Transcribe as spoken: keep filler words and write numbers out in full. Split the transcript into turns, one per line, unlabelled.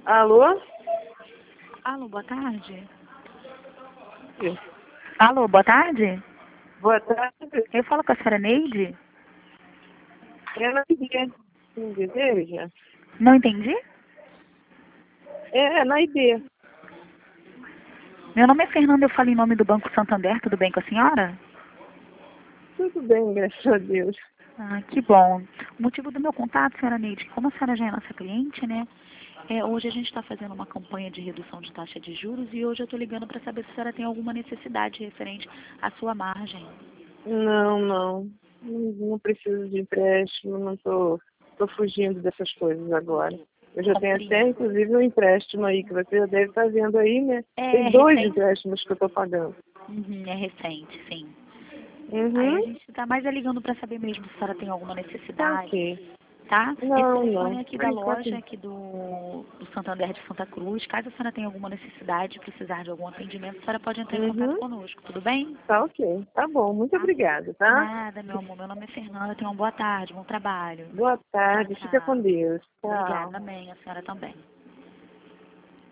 Alô?
Alô, boa tarde.
Sim.
Alô, boa tarde.
Boa tarde.
Eu falo com a senhora Neide?
É na I B. Não deseja?
Não entendi?
É, é na I B.
Meu nome é Fernanda, eu falo em nome do Banco Santander, tudo bem com a senhora?
Tudo bem, graças a Deus.
Ah, que bom. O motivo do meu contato, senhora Neide, como a senhora já é nossa cliente, né? É, hoje a gente está fazendo uma campanha de redução de taxa de juros e hoje eu estou ligando para saber se a senhora tem alguma necessidade referente à sua margem.
Não, não. Não, não preciso de empréstimo, não tô, tô fugindo dessas coisas agora. Eu já tenho até,
Compreendo.
inclusive, um empréstimo aí que você já deve estar vendo aí, né?
É
Tem dois
recente?
empréstimos que eu estou pagando.
Uhum, é recente, sim. Aí a
Uhum.
gente está mais é ligando para saber mesmo se a senhora tem alguma
Tá
necessidade,
ok.
tá? Esse
Não,
telefone
não.
é aqui
Por
da
enquanto,
loja, aqui do, do Santander de Santa Cruz. Caso a senhora tenha alguma necessidade, precisar de algum atendimento, a senhora pode entrar em contato
uhum.
conosco, tudo bem?
Tá ok. Tá bom. Muito
Tá?
obrigada, tá?
Nada, meu amor. Meu nome é Fernanda. Tenha uma boa tarde, bom trabalho.
Boa
Tchau,
tarde. Fica com
tchau.
Deus. Tchau.
Obrigada, amém. A senhora também.